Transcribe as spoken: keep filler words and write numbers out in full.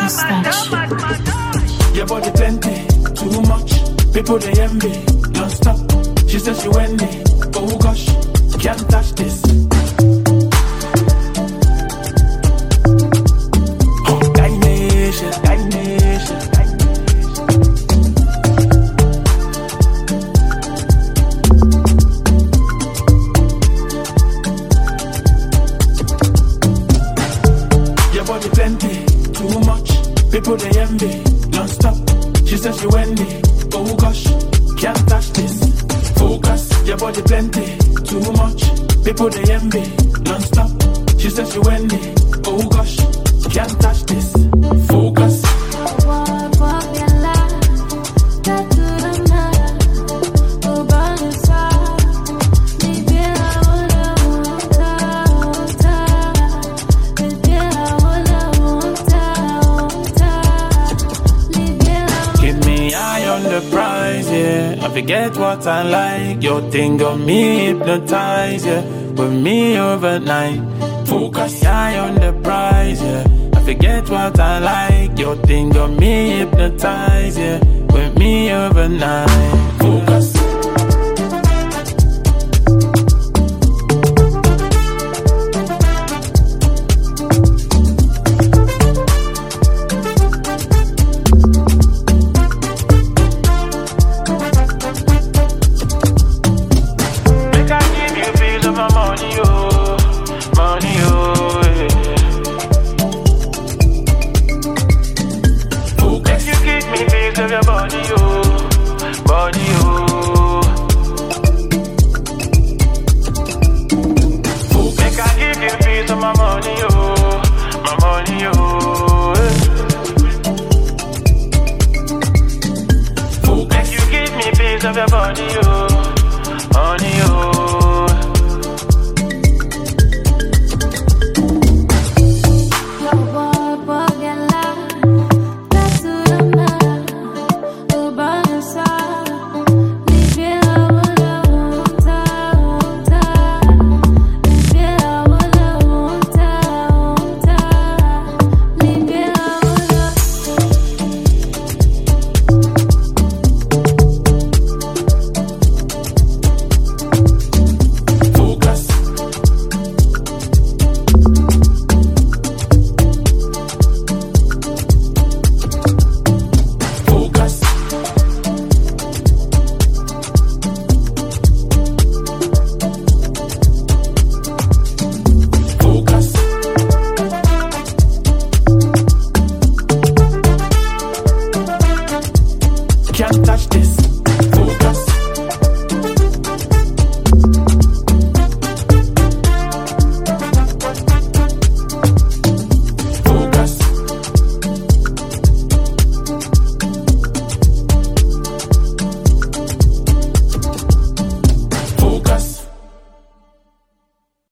Just that shit. Your body plenty, too much. People they envy, don't stop. She says she went me, oh gosh, can't touch this. Oh, Dynation, Dynation, your body plenty, too much. People they envy, don't stop. She says she went me, oh gosh, can't touch this. Focus, your body plenty, too much. People they envy, don't stop. She says she went me, oh gosh, can't touch this. Focus. The prize, yeah. I forget what I like. Your thing got me hypnotized, yeah. With me overnight. Focus, eye on the prize, yeah. I forget what I like. Your thing got me hypnotized, yeah. With me overnight. Focus. Of your body, oh, body, oh. Make I give you a piece of my money, oh, my money, oh. Make you give me a piece of your body, oh.